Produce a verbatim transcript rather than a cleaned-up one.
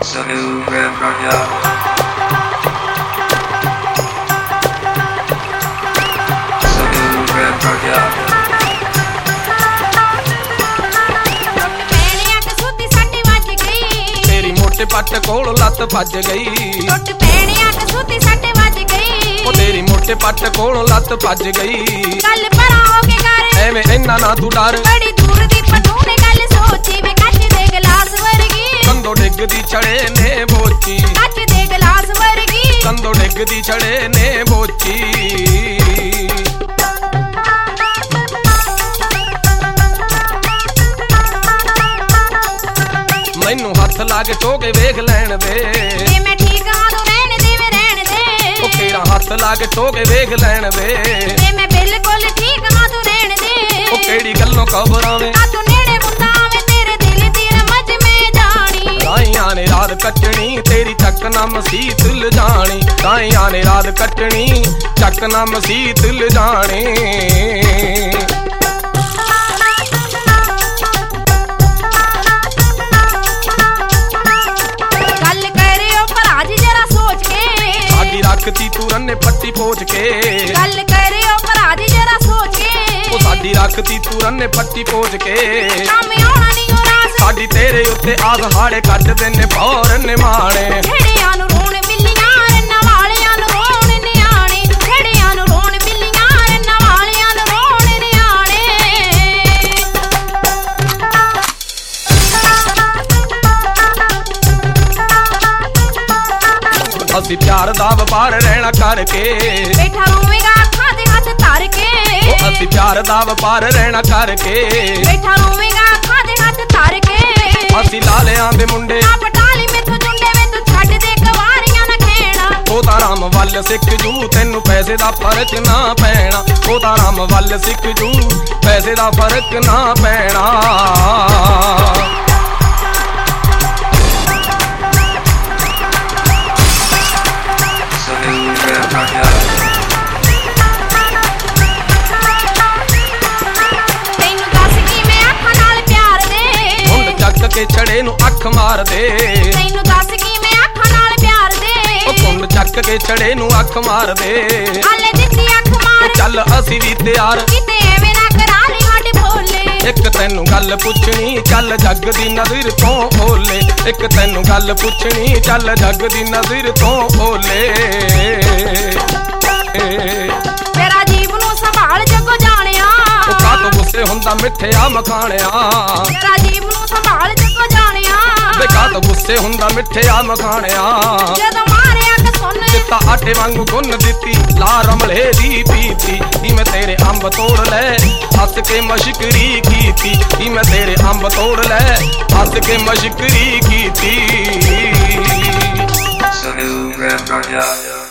तेरी मोटे पट कोल लत भज गई। टुट पैणिया कसूती सट वज गई। ओ तेरी मोटे पट कोल लत भज गई। गल परा हो के कर एवें इन्ना ना तू डर। बड़ी दूर दी पतू ने गल सोची वे कच दे गिलास वर्गी। कंदो डिगदी छड़े ने बोची। कच दे गिलास वर्गी। कंदो डिगदी छड़े ने बोची। मैनू हथ ला के टोके वेख लैण दे। जे मैं ठीक हां तू रहन दे वे रहन दे। ओ तेरा हथ ला के टोके वेख लैण दे। जे मैं बिल्कुल ठीक हां तू रहन दे। ओ केड़ी गल्लों खबरावे आ तू नेड़े मुंदा वे तेरे दिल दी रमज में जानी। ताइयां ने रात कटनी तेरी चक ना मसीत ल जानी। ताइयां ने रात कटनी चक ना मसीत ल जानी। रखती तू रन्ने पट्टी पोच के। गल करियो भराज जरा सोच के। ओ साडी रखती तू रन्ने पट्टी पोच के। काम आउणा नहीं हो रास साडी तेरे उत्ते आस हाड़े कट देने भौर ने माणे। छेड़ियां नु रोण बिल्लियां रन्ना वालियां नु रोण नियाणे। छेड़ियां नु रोण बिल्लियां रन्ना वालियां नु रोण नियाणे। ਅਸੀਂ प्यार दा ਵਪਾਰ रहना करके। बैठा रोवेगा अखां दे हाथ धर के। ओ ਅਸੀਂ प्यार दा ਵਪਾਰ रहना करके। बैठा रोवेगा अखां दे हाथ धर के। ਅਸੀਂ ਲਾਲਿਆਂ ਦੇ ਮੁੰਡੇ आ पटाली मेथों जुंडे वे तू छੱਡ दे कवारियां ना खेना। ਉਹ ਤਾਂ ਰਾਮ ਵੱਲ ਸਿੱਖ ਜੂ ਤੈਨੂੰ ਪੈਸੇ ਦਾ ਫਰਕ ਨਾ ਪੈਣਾ। ਉਹ ਤਾਂ ਰਾਮ ਵੱਲ ਸਿੱਖ ਜੂ ਪੈਸੇ ਦਾ ਫਰਕ ਨਾ ਪੈਣਾ। के छड़े नू अख मार दे। तैनू दस की मैं अखां नाल प्यार दे। ओ कुंड चक के छड़े नू अख मार दे। हाले दित्ती अख मार चल असी भी तैयार किते एवें ना करा ली साडे भोले। एक तैनू गल पुछनी चल जग दी नज़र तो ओले। एक तैनू गल पुछनी चल जग दी नज़र तो ओले। तेरा जीव नू संभाल जगो जानिया। ओ कातों गुस्से हुंदा मिठिया मखाणिया। तेरा जीव नू संभाल जगो जानिया। वे कातों गुस्से हुंदा मिठिया मखाणिया। जदों मारिया के सुन चित्ता आटे वांगू गुन दित्ती ला रमले दी पीती। नी मैं तेरे अंब तोड़ ले हस के मशकरी कीती। नी मैं तेरे अंब तोड़ ले हस के मशकरी कीती।